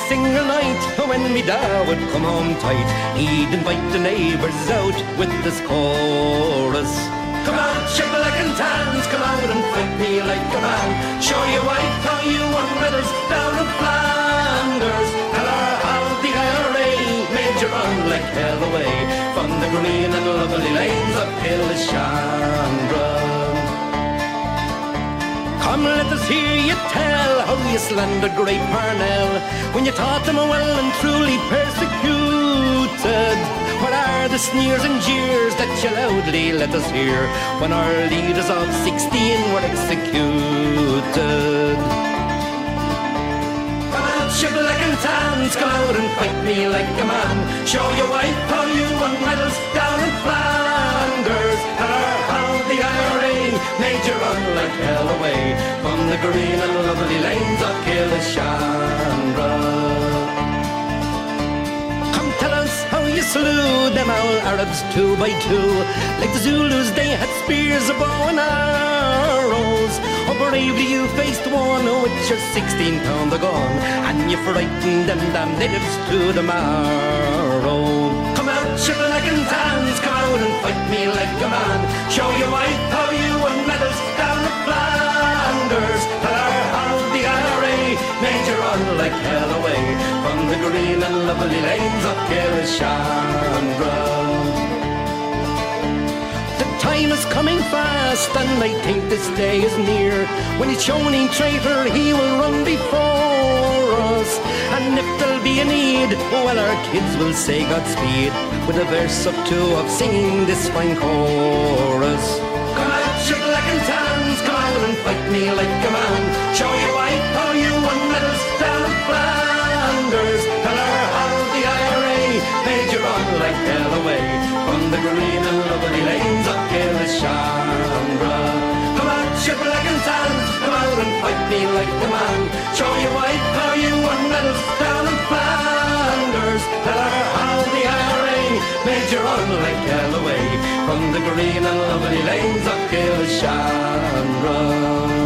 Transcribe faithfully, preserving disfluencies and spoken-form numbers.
single night when me da would come home tight, he'd invite the neighbours out with this chorus. Come out, shibboleth and tans, come out and fight me like a man. Show your wife how you won medals down in Flanders. Tell her how the I R A made you run like hell away from the green and lovely lanes of Killishandra. Come, let us hear you tell how you slandered great Parnell when you taught them well and truly persecuted. What are the sneers and jeers that you loudly let us hear when our leaders of sixteen were executed? Come out, shibboleth and tans, come out and fight me like a man. Show your wife how you won medals down in Flanders. Tell her how the I R A made you run like hell away from the green and lovely lanes of Killishandra. Come tell us how you slew them all Arabs two by two, like the Zulus they had spears, a bow and arrows. Oh, bravely you faced one with your sixteen pounder gun, and you frightened them damn natives to the marrow. Come out, shibboleth and tans, come out and fight me like a man. Show your wife how you won medals down in Flanders. Tell her how the I R A made you run like hell away from the green and lovely lanes of Killishandra. The time is coming fast, and I think this day is near when each Shawnee traitor he will run before us. And if there'll be a need, well, our kids will say Godspeed with a verse or two of singing this fine chorus. Come out, shibboleth and tans, come out and fight me like a man. Show your wife how you won medals down in Flanders. Tell her how the I R A made you run like hell away from the green and lovely lanes of Killishandra. Come out, shibboleth and tans, come out and fight me like a man. Show your wife how you won medals down in Flanders. Tell her how the I R A made you run like hell away from the green and lovely lanes of Killishandra.